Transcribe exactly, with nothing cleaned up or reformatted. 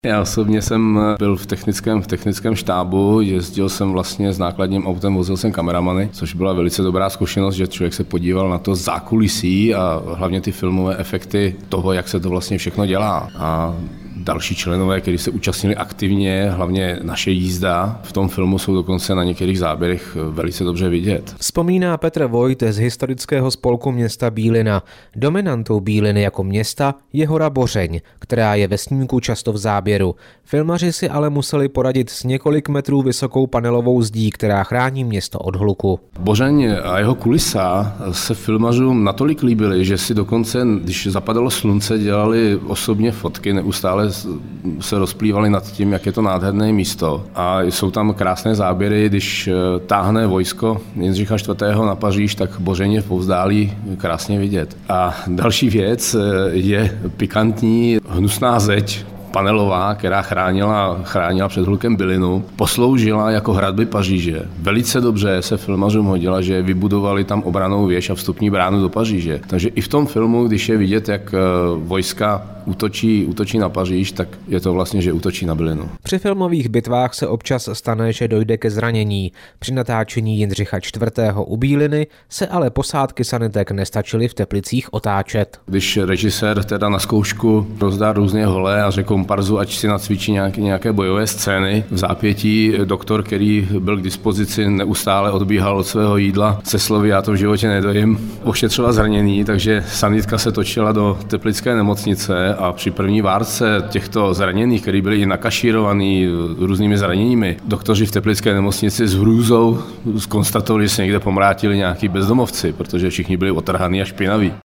Já osobně jsem byl v technickém, v technickém štábu, jezdil jsem vlastně s nákladním autem, vozil jsem kameramany, což byla velice dobrá zkušenost, že člověk se podíval na to zákulisí a hlavně ty filmové efekty toho, jak se to vlastně všechno dělá. A další členové, kteří se účastnili aktivně, hlavně naše jízda v tom filmu, jsou dokonce na některých záběrech velice dobře vidět. Vzpomíná Petr Vojt z historického spolku města Bílina. Dominantou Bíliny jako města je hora Bořeň, která je ve snímku často v záběru. Filmaři si ale museli poradit s několik metrů vysokou panelovou zdí, která chrání město od hluku. Bořeň a jeho kulisa se filmařům natolik líbily, že si dokonce, když zapadalo slunce, dělali osobně fotky, neustále se rozplývali nad tím, jak je to nádherné místo. A jsou tam krásné záběry, když táhne vojsko Jindřicha čtvrtého na Paříž, tak Bořeň je v povzdálí krásně vidět. A další věc je pikantní hnusná zeď panelová, která chránila, chránila před hlukem bylinu, posloužila jako hradby Paříže. Velice dobře se filmařům hodila, že vybudovali tam obrannou věž a vstupní bránu do Paříže. Takže i v tom filmu, když je vidět, jak vojska útočí, útočí na Paříž, tak je to vlastně, že útočí na bylinu. Při filmových bitvách se občas stane, že dojde ke zranění. Při natáčení Jindřicha čtvrtého u Bíliny se ale posádky sanitek nestačily v Teplicích otáčet. Když režisér teda na zkoušku rozdá různě hole a řekl komparzu, ať si nacvičí nějaké, nějaké bojové scény, v zápětí doktor, který byl k dispozici, neustále odbíhal od svého jídla se slovy já to v životě nedojím, ošetřila zranění, takže sanitka se točila do teplické nemocnice a při první várce těchto zraněných, kteří byli nakašírovaní různými zraněními, doktoři v teplické nemocnici s hrůzou zkonstatovali, že se někde pomrátili nějaký bezdomovci, protože všichni byli otrhaní a špinaví.